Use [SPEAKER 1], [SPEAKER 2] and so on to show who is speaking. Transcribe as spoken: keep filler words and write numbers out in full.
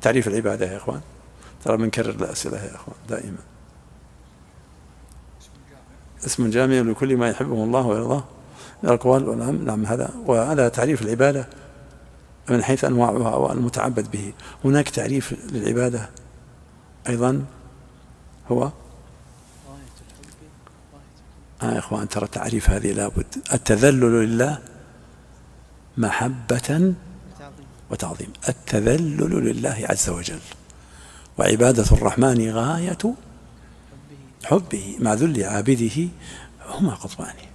[SPEAKER 1] تعريف العبادة يا إخوان، ترى بنكرر الأسئلة يا إخوان دائما. اسم جامع لكل ما يحبه الله ويرضاه من الأقوال والأعمال. نعم هذا، وهذا تعريف العبادة من حيث أنواعها والمتعبد به. هناك تعريف للعبادة أيضا هو آه يا إخوان، ترى التعريف هذه لابد. التذلل لله محبة وتعظيم، التذلل لله عز وجل، وعبادة الرحمن غاية حبه مع ذل عابده، هما قطبان.